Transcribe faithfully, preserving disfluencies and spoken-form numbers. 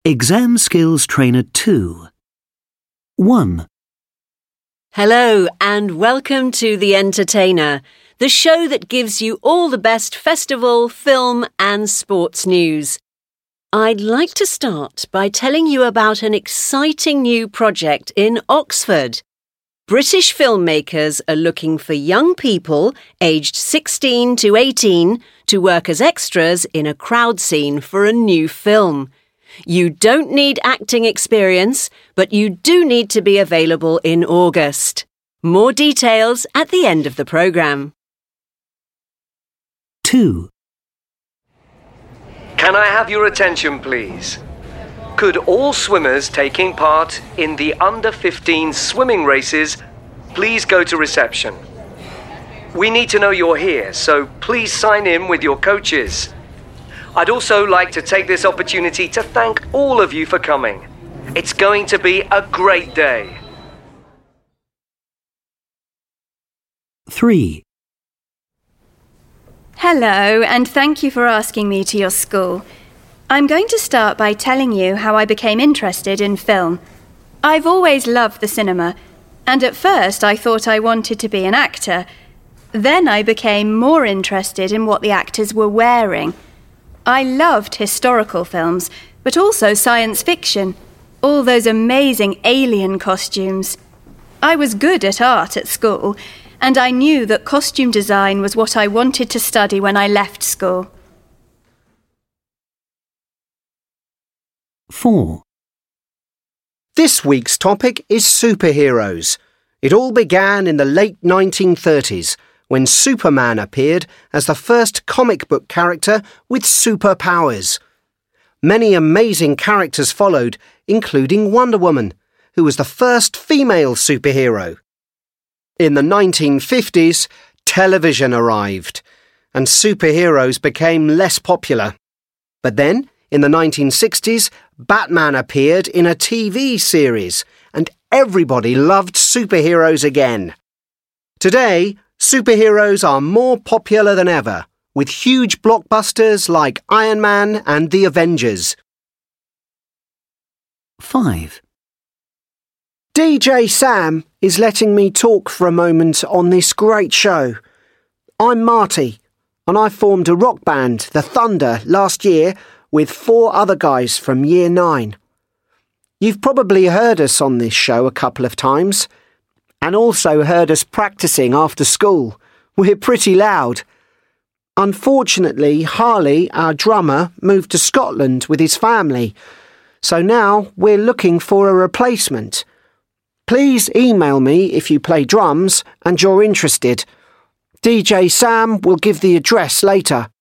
Exam Skills Trainer two. one. Hello and welcome to The Entertainer, the show that gives you all the best festival, film and sports news. I'd like to start by telling you about an exciting new project in Oxford. British filmmakers are looking for young people aged sixteen to eighteen to work as extras in a crowd scene for a new film. You don't need acting experience, but you do need to be available in August. More details at the end of the programme. two. Can I have your attention, please? Could all swimmers taking part in the under fifteen swimming races please go to reception? We need to know you're here, so please sign in with your coaches. I'd also like to take this opportunity to thank all of you for coming. It's going to be a great day. three. Hello, and thank you for asking me to your school. I'm going to start by telling you how I became interested in film. I've always loved the cinema, and at first I thought I wanted to be an actor. Then I became more interested in what the actors were wearing. I loved historical films, but also science fiction. All those amazing alien costumes. I was good at art at school, and I knew that costume design was what I wanted to study when I left school. four. This week's topic is superheroes. It all began in the late nineteen thirties, when Superman appeared as the first comic book character with superpowers. Many amazing characters followed, including Wonder Woman, who was the first female superhero. In the nineteen fifties, television arrived, and superheroes became less popular. But then, in the nineteen sixties, Batman appeared in a T V series, and everybody loved superheroes again. Today, superheroes are more popular than ever, with huge blockbusters like Iron Man and The Avengers. five. D J Sam is letting me talk for a moment on this great show. I'm Marty, and I formed a rock band, The Thunder, last year with four other guys from Year nine. You've probably heard us on this show a couple of times, and also heard us practicing after school. We're pretty loud. Unfortunately, Harley, our drummer, moved to Scotland with his family, so now we're looking for a replacement. Please email me if you play drums and you're interested. D J Sam will give the address later.